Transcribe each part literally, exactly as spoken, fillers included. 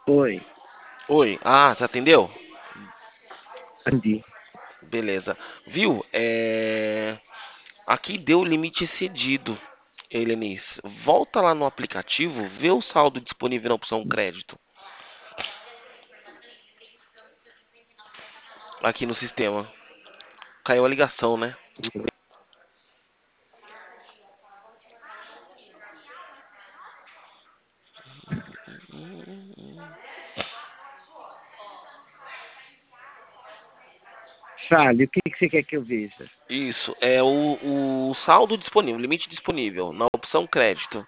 Oi, Oi, ah, você atendeu? Andy. Beleza. Viu? É... Aqui deu limite excedido, Helenis. Volta lá no aplicativo, vê o saldo disponível na opção crédito. Aqui no sistema. Caiu a ligação, né? Fale, o que, que você quer que eu veja? Isso, é o, o saldo disponível, limite disponível, na opção crédito.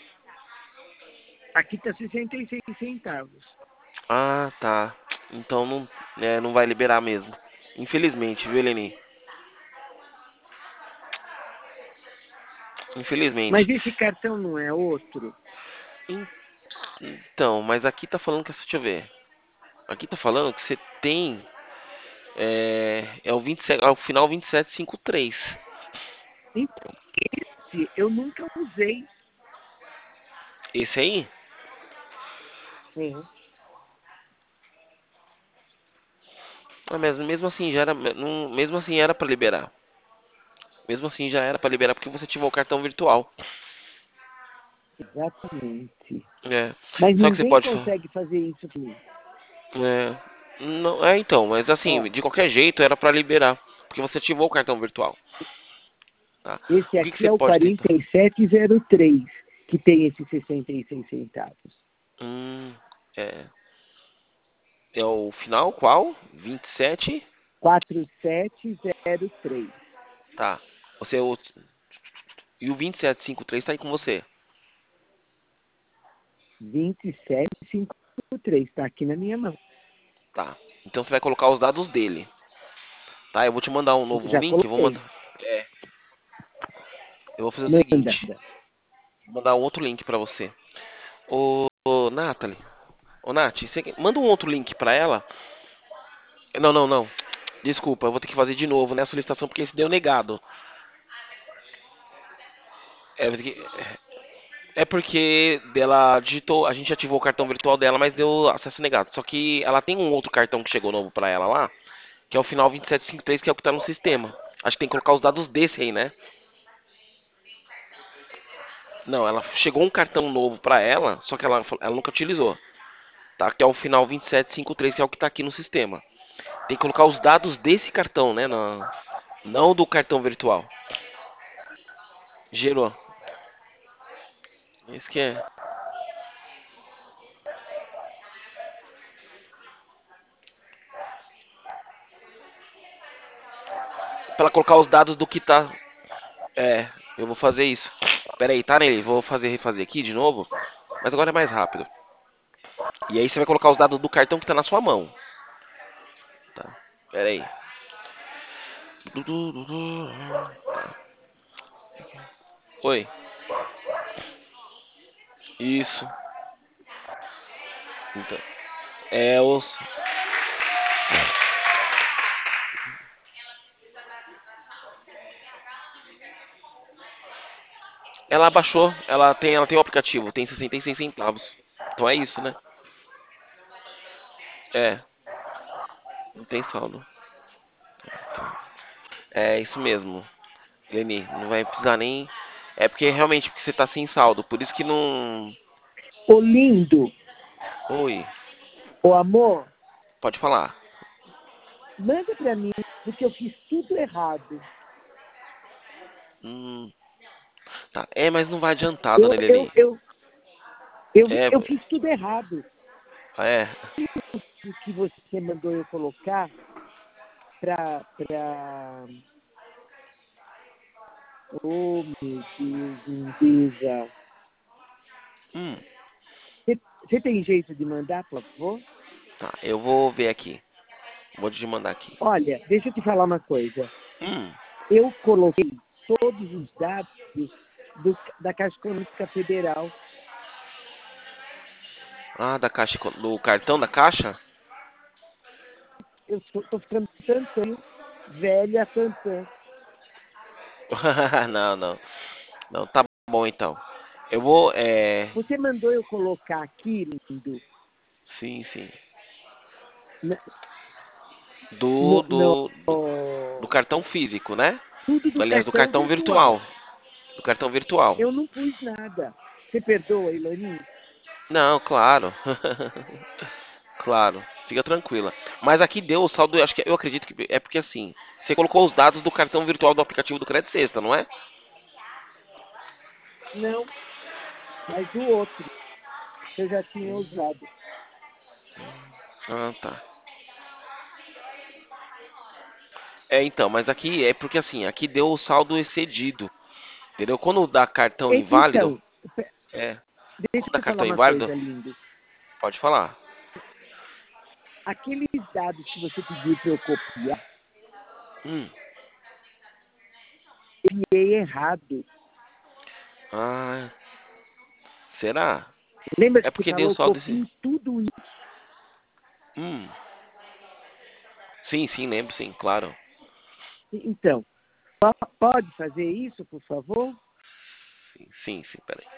Aqui está sessenta e seis centavos. Ah, tá. Então não, é, não vai liberar mesmo. Infelizmente, viu, Heleni? Mas Infelizmente. esse cartão não é outro? Então, mas aqui tá falando que. Deixa eu ver. Aqui tá falando que você tem. É, é o vinte e sete, é o final vinte e sete cinquenta e três. Então, esse eu nunca usei. Esse aí? Sim. Ah, mas mesmo assim já era. não- Mesmo assim era pra liberar. Mesmo assim já era pra liberar porque você ativou o cartão virtual. Exatamente. É. Mas Só que você ninguém pode. fa- consegue fazer isso para mim. É, não, é então, mas Ó, assim, de qualquer jeito era pra liberar. Porque você ativou o cartão virtual. Tá? esse O que, que aqui você é o pode tentar? quarenta e sete zero três, que tem esses sessenta e seis centavos. Hum, é. É o final qual? Vinte e sete. quatro sete zero três. Tá. Você, o- e o vinte e sete cinquenta e três tá aí com você. vinte e sete cinquenta e três. Está aqui na minha mão. Tá. Então você vai colocar os dados dele. Tá? Eu vou te mandar um novo Já link. Eu vou coloquei. mandar. Eu vou fazer o Manda. seguinte. Vou mandar um outro link pra você. Ô, ô Nathalie. Ô, Nath, você quer- manda um outro link pra ela. Não, não, não. Desculpa, eu vou ter que fazer de novo, né? A solicitação porque esse deu negado. É, eu vou ter que- é porque dela digitou, a gente ativou o cartão virtual dela, mas deu acesso negado. Só que ela tem um outro cartão que chegou novo pra ela lá, que é o final vinte e sete cinquenta e três, que é o que tá no sistema. Acho que tem que colocar os dados desse aí, né? Não, ela chegou um cartão novo pra ela, só que ela, ela nunca utilizou, tá? Que é o final vinte e sete cinquenta e três, que é o que tá aqui no sistema. Tem que colocar os dados desse cartão, né? Na- não do cartão virtual. Gerou. Isso que é. Pra ela colocar os dados do que tá. É, eu vou fazer isso. Pera aí, tá nele? Vou fazer refazer aqui de novo. Mas agora é mais rápido. E aí você vai colocar os dados do cartão que tá na sua mão. Tá. Pera aí. Oi. Isso. Então, é os. Ela baixou, ela tem, ela tem o aplicativo, tem sessenta e seis centavos. Então é isso, né? É, não tem saldo. É isso mesmo, Leni, não vai precisar nem. É porque realmente porque você tá sem saldo, por isso que não. Ô, lindo, Oi, ô, amor, pode falar. manda para mim, porque eu fiz tudo errado. Hum, tá. É, mas não vai adiantar, Eu, dona eu, Eleni. eu, eu, É, eu fiz tudo errado. é. O que você mandou eu colocar para. Pra... Oh, meu Deus, lindeza. Hum, Você, você tem jeito de mandar, por favor? tá. Eu vou ver aqui. Vou te mandar aqui. Olha, deixa eu te falar uma coisa. Hum. Eu coloquei todos os dados do, da Caixa Econômica Federal. Ah, da caixa, do cartão da caixa? Eu estou ficando tantã, velha tantã. Não, não. Não, tá bom então. Eu vou, é. Você mandou eu colocar aqui, lindo, Sim, sim. N- Do, No, do, do, do no- cartão físico, né? tudo do Aliás, do cartão cartão virtual. virtual. Do cartão virtual. Eu não pus nada. Você perdoa, Ilani? Não, claro. Claro. Fica tranquila. Mas aqui deu o saldo, eu acho que eu acredito que é porque assim, você colocou os dados do cartão virtual do aplicativo do Crédito Sexta, não é? Não, mas do outro, que eu já tinha usado. Ah, tá. É, então, mas aqui é porque assim, aqui deu o saldo excedido. Entendeu? Quando dá cartão E- inválido, Então, pe- é. deixa Quando dá eu falar cartão uma inválido, coisa, lindo. pode falar. Aqueles dados que você pediu para eu copiar, Hum. eu enviei errado. Ah, será? Lembra É que você porque deu falou saldo esse. copie tudo isso? Hum. Sim, sim, lembro, sim, claro. Então, po- pode fazer isso, por favor? Sim, sim, sim, peraí.